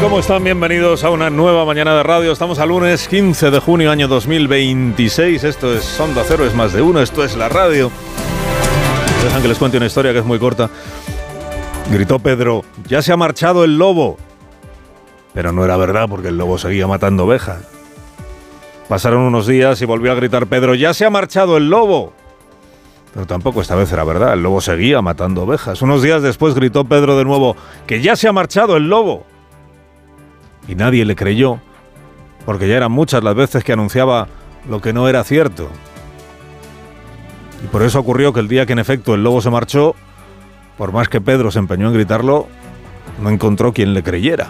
¿Cómo están? Bienvenidos a una nueva mañana de radio. Estamos al lunes 15 de junio, año 2026. Esto es Onda Cero, es más de uno. Esto es la radio. Dejan que les cuente una historia que es muy corta. Gritó Pedro: ya se ha marchado el lobo. Pero no era verdad, porque el lobo seguía matando ovejas. Pasaron unos días y volvió a gritar Pedro: ya se ha marchado el lobo. Pero tampoco esta vez era verdad, el lobo seguía matando ovejas. Unos días después gritó Pedro de nuevo: que ya se ha marchado el lobo. Y nadie le creyó, porque ya eran muchas las veces que anunciaba lo que no era cierto. Y por eso ocurrió que el día que en efecto el lobo se marchó, por más que Pedro se empeñó en gritarlo, no encontró quien le creyera.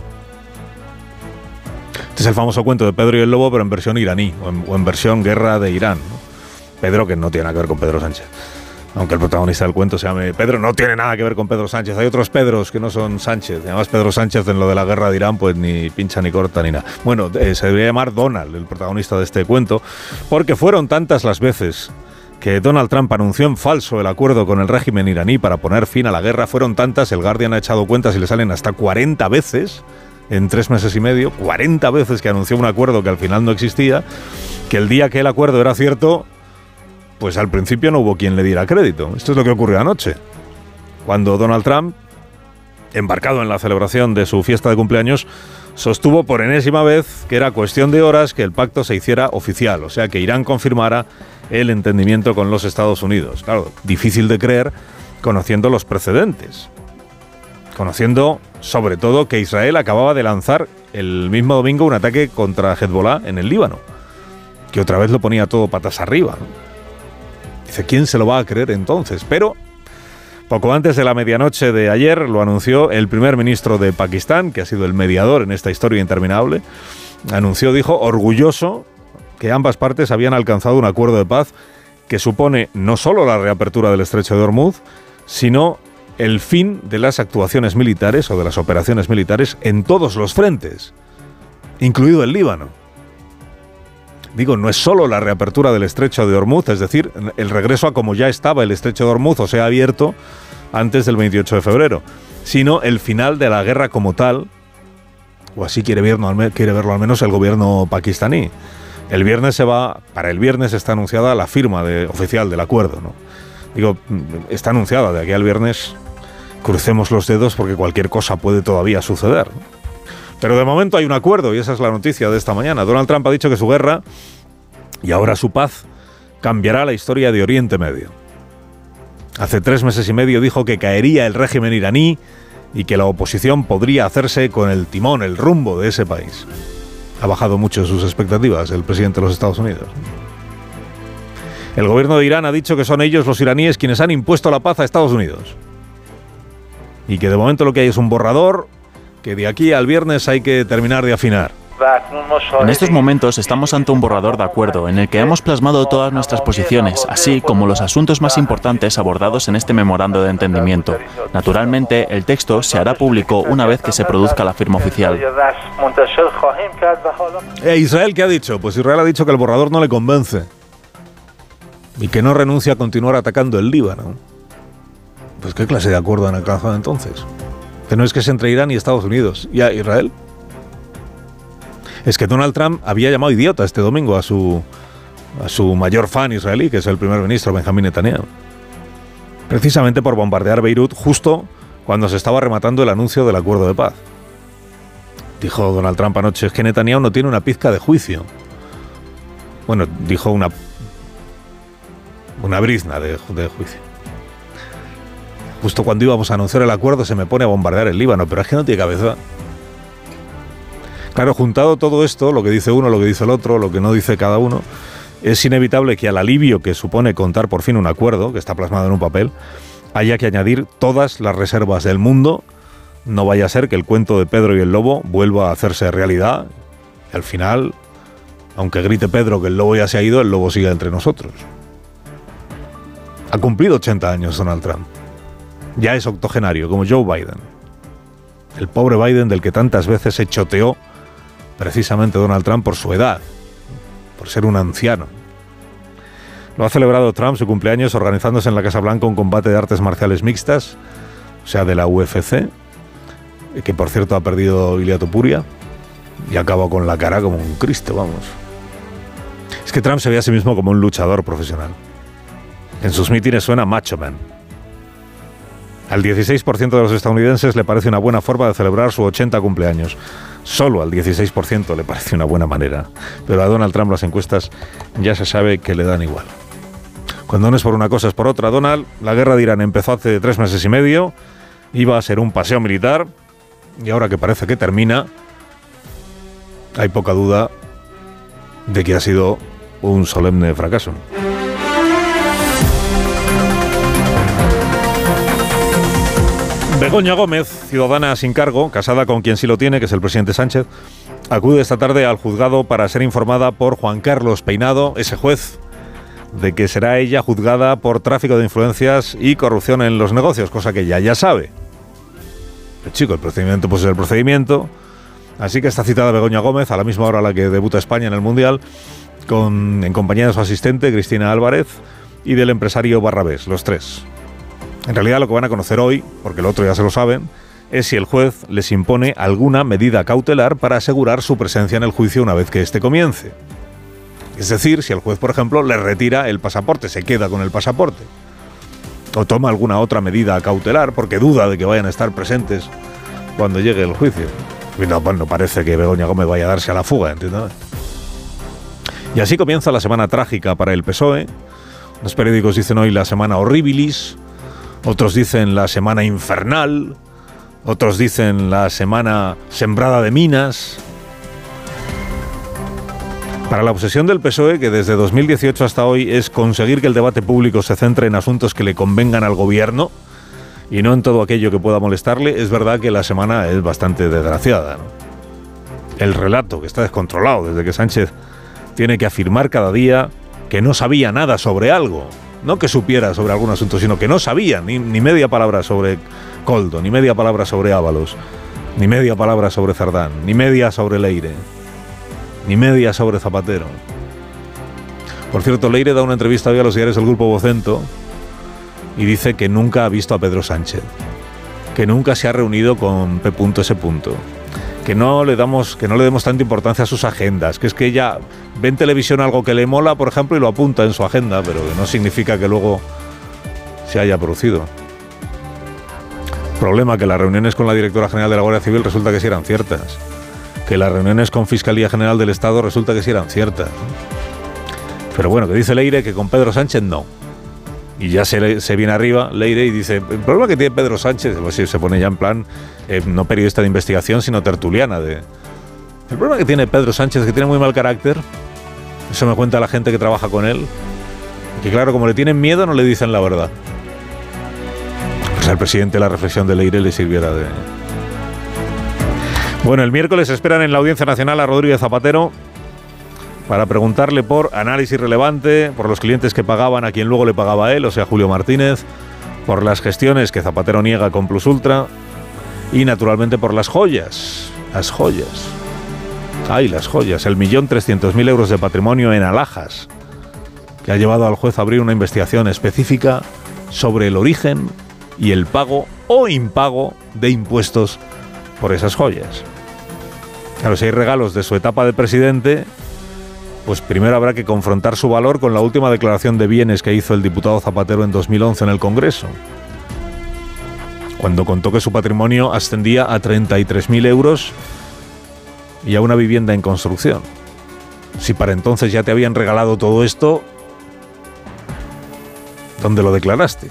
Este es el famoso cuento de Pedro y el lobo, pero en versión iraní, o en versión guerra de Irán, ¿no? Pedro, que no tiene nada que ver con Pedro Sánchez. Aunque el protagonista del cuento se llame Pedro, no tiene nada que ver con Pedro Sánchez. Hay otros Pedros que no son Sánchez. Además, Pedro Sánchez en lo de la guerra de Irán, pues ni pincha ni corta ni nada. Bueno, se debería llamar Donald, el protagonista de este cuento, porque fueron tantas las veces que Donald Trump anunció en falso el acuerdo con el régimen iraní para poner fin a la guerra. Fueron tantas, el Guardian ha echado cuentas y le salen hasta 40 veces en 3 meses y medio, 40 veces que anunció un acuerdo que al final no existía, que el día que el acuerdo era cierto, pues al principio no hubo quien le diera crédito. Esto es lo que ocurrió anoche, cuando Donald Trump, embarcado en la celebración de su fiesta de cumpleaños, sostuvo por enésima vez que era cuestión de horas que el pacto se hiciera oficial, o sea, que Irán confirmara el entendimiento con los Estados Unidos. Claro, difícil de creer conociendo los precedentes, conociendo sobre todo que Israel acababa de lanzar el mismo domingo un ataque contra Hezbollah en el Líbano, que otra vez lo ponía todo patas arriba, ¿no? Dice, ¿quién se lo va a creer entonces? Pero poco antes de la medianoche de ayer lo anunció el primer ministro de Pakistán, que ha sido el mediador en esta historia interminable. Anunció, dijo, orgulloso, que ambas partes habían alcanzado un acuerdo de paz que supone no solo la reapertura del estrecho de Hormuz, sino el fin de las actuaciones militares o de las operaciones militares en todos los frentes, incluido el Líbano. Digo, no es solo la reapertura del estrecho de Hormuz, es decir, el regreso a como ya estaba el estrecho de Hormuz, o sea, abierto antes del 28 de febrero, sino el final de la guerra como tal, o así quiere verlo al menos el gobierno pakistaní. El viernes para el viernes está anunciada la firma oficial del acuerdo, ¿no? Digo, está anunciada, de aquí al viernes crucemos los dedos porque cualquier cosa puede todavía suceder, ¿no? Pero de momento hay un acuerdo y esa es la noticia de esta mañana. Donald Trump ha dicho que su guerra y ahora su paz cambiará la historia de Oriente Medio. Hace 3 meses y medio dijo que caería el régimen iraní y que la oposición podría hacerse con el timón, el rumbo de ese país. Ha bajado mucho sus expectativas el presidente de los Estados Unidos. El gobierno de Irán ha dicho que son ellos, los iraníes, quienes han impuesto la paz a Estados Unidos. Y que de momento lo que hay es un borrador que de aquí al viernes hay que terminar de afinar. En estos momentos estamos ante un borrador de acuerdo en el que hemos plasmado todas nuestras posiciones, así como los asuntos más importantes abordados en este memorando de entendimiento. Naturalmente, el texto se hará público una vez que se produzca la firma oficial. ¿Israel qué ha dicho? Pues Israel ha dicho que el borrador no le convence y que no renuncia a continuar atacando el Líbano. Pues ¿qué clase de acuerdo han alcanzado entonces? Que no es que es entre Irán y Estados Unidos y a Israel. Es que Donald Trump había llamado idiota este domingo a su mayor fan israelí, que es el primer ministro Benjamín Netanyahu, precisamente por bombardear Beirut justo cuando se estaba rematando el anuncio del acuerdo de paz. Dijo Donald Trump anoche, es que Netanyahu no tiene una pizca de juicio. Bueno, dijo una brizna de juicio. Justo cuando íbamos a anunciar el acuerdo se me pone a bombardear el Líbano, pero es que no tiene cabeza. Claro, juntado todo esto, lo que dice uno, lo que dice el otro, lo que no dice cada uno, es inevitable que al alivio que supone contar por fin un acuerdo, que está plasmado en un papel, haya que añadir todas las reservas del mundo. No vaya a ser que el cuento de Pedro y el lobo vuelva a hacerse realidad y al final, aunque grite Pedro que el lobo ya se ha ido, el lobo sigue entre nosotros. Ha cumplido 80 años Donald Trump. Ya es octogenario, como Joe Biden. El pobre Biden del que tantas veces se choteó precisamente Donald Trump por su edad, por ser un anciano. Lo ha celebrado Trump su cumpleaños organizándose en la Casa Blanca un combate de artes marciales mixtas, o sea, de la UFC. que por cierto ha perdido Ilia Topuria y acaba con la cara como un Cristo, vamos. Es que Trump se ve a sí mismo como un luchador profesional. En sus mítines suena Macho Man. Al 16% de los estadounidenses le parece una buena forma de celebrar su 80 cumpleaños. Solo al 16% le parece una buena manera. Pero a Donald Trump las encuestas ya se sabe que le dan igual. Cuando no es por una cosa es por otra, Donald. La guerra de Irán empezó hace 3 meses y medio. Iba a ser un paseo militar. Y ahora que parece que termina, hay poca duda de que ha sido un solemne fracaso. Begoña Gómez, ciudadana sin cargo, casada con quien sí lo tiene, que es el presidente Sánchez, acude esta tarde al juzgado para ser informada por Juan Carlos Peinado, ese juez, de que será ella juzgada por tráfico de influencias y corrupción en los negocios, cosa que ella ya sabe. El procedimiento pues es el procedimiento. Así que está citada Begoña Gómez a la misma hora a la que debuta España en el Mundial, en compañía de su asistente Cristina Álvarez y del empresario Barrabés, los tres. En realidad lo que van a conocer hoy, porque el otro ya se lo saben, es si el juez les impone alguna medida cautelar para asegurar su presencia en el juicio una vez que éste comience. Es decir, si el juez, por ejemplo, les retira el pasaporte, se queda con el pasaporte. O toma alguna otra medida cautelar porque duda de que vayan a estar presentes cuando llegue el juicio. No parece que Begoña Gómez vaya a darse a la fuga, ¿entiendes? Y así comienza la semana trágica para el PSOE. Los periódicos dicen hoy la semana horribilis, otros dicen la semana infernal, otros dicen la semana sembrada de minas. Para la obsesión del PSOE, que desde 2018 hasta hoy es conseguir que el debate público se centre en asuntos que le convengan al gobierno y no en todo aquello que pueda molestarle, es verdad que la semana es bastante desgraciada, ¿no? El relato, que está descontrolado desde que Sánchez tiene que afirmar cada día que no sabía nada sobre algo. No que supiera sobre algún asunto, sino que no sabía ni media palabra sobre Koldo, ni media palabra sobre Ábalos, ni media palabra sobre Cerdán, ni media sobre Leire, ni media sobre Zapatero. Por cierto, Leire da una entrevista hoy a los diarios del Grupo Vocento y dice que nunca ha visto a Pedro Sánchez, que nunca se ha reunido con P.S. Que no le demos tanta importancia a sus agendas, que es que ella ve en televisión algo que le mola, por ejemplo, y lo apunta en su agenda, pero que no significa que luego se haya producido. Problema, que las reuniones con la directora general de la Guardia Civil resulta que sí eran ciertas, que las reuniones con Fiscalía General del Estado resulta que sí eran ciertas. Pero bueno, que dice Leire que con Pedro Sánchez no. Y ya se viene arriba Leire y dice, el problema que tiene Pedro Sánchez, pues sí, se pone ya en plan, no periodista de investigación, sino tertuliana. El problema que tiene Pedro Sánchez es que tiene muy mal carácter, eso me cuenta la gente que trabaja con él, y que claro, como le tienen miedo no le dicen la verdad. Pues al presidente la reflexión de Leire le sirviera de... Bueno, el miércoles esperan en la Audiencia Nacional a Rodríguez Zapatero para preguntarle por análisis relevante, por los clientes que pagaban a quien luego le pagaba a él, o sea, Julio Martínez, por las gestiones que Zapatero niega con Plus Ultra y, naturalmente, por las joyas. Las joyas. ¡Ay, las joyas! 1.300.000 euros de patrimonio en alhajas, que ha llevado al juez a abrir una investigación específica sobre el origen y el pago o impago de impuestos por esas joyas. Claro, si hay regalos de su etapa de presidente, pues primero habrá que confrontar su valor con la última declaración de bienes que hizo el diputado Zapatero en 2011 en el Congreso, cuando contó que su patrimonio ascendía a 33.000 euros y a una vivienda en construcción. Si para entonces ya te habían regalado todo esto, ¿dónde lo declaraste?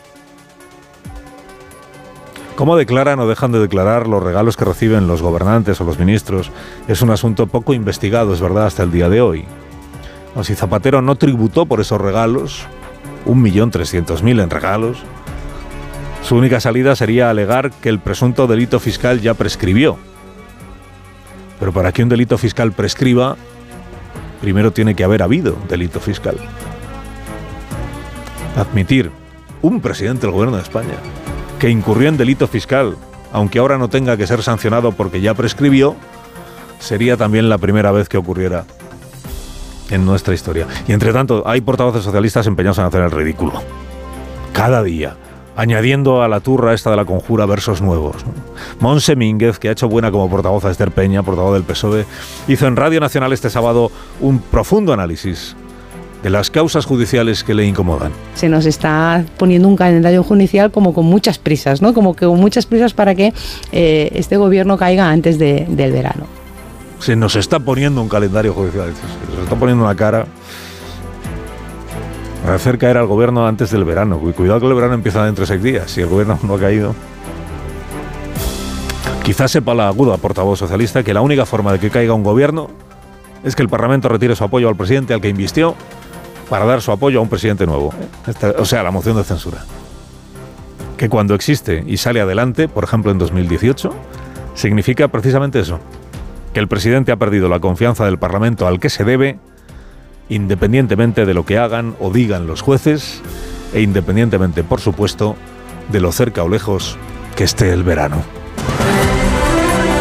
¿Cómo declaran o dejan de declarar los regalos que reciben los gobernantes o los ministros? Es un asunto poco investigado, es verdad, hasta el día de hoy. O si Zapatero no tributó por esos regalos, 1.300.000 en regalos, su única salida sería alegar que el presunto delito fiscal ya prescribió. Pero para que un delito fiscal prescriba, primero tiene que haber habido delito fiscal. Admitir un presidente del gobierno de España que incurrió en delito fiscal, aunque ahora no tenga que ser sancionado porque ya prescribió, sería también la primera vez que ocurriera en nuestra historia. Y entre tanto, hay portavoces socialistas empeñados en hacer el ridículo. Cada día añadiendo a la turra esta de la conjura versos nuevos, ¿no? Montse Mínguez, que ha hecho buena como portavoz a Esther Peña, portavoz del PSOE, hizo en Radio Nacional este sábado un profundo análisis de las causas judiciales que le incomodan. Se nos está poniendo un calendario judicial como con muchas prisas, ¿no? Como que con muchas prisas para que este gobierno caiga antes del verano. Se nos está poniendo un calendario judicial, se nos está poniendo una cara para hacer caer al gobierno antes del verano. Cuidado que el verano empieza dentro de 6 días, si el gobierno no ha caído. Quizás sepa la aguda portavoz socialista que la única forma de que caiga un gobierno es que el Parlamento retire su apoyo al presidente al que invistió para dar su apoyo a un presidente nuevo. O sea, la moción de censura. Que cuando existe y sale adelante, por ejemplo en 2018, significa precisamente eso. Que el presidente ha perdido la confianza del Parlamento al que se debe, independientemente de lo que hagan o digan los jueces, e independientemente, por supuesto, de lo cerca o lejos que esté el verano.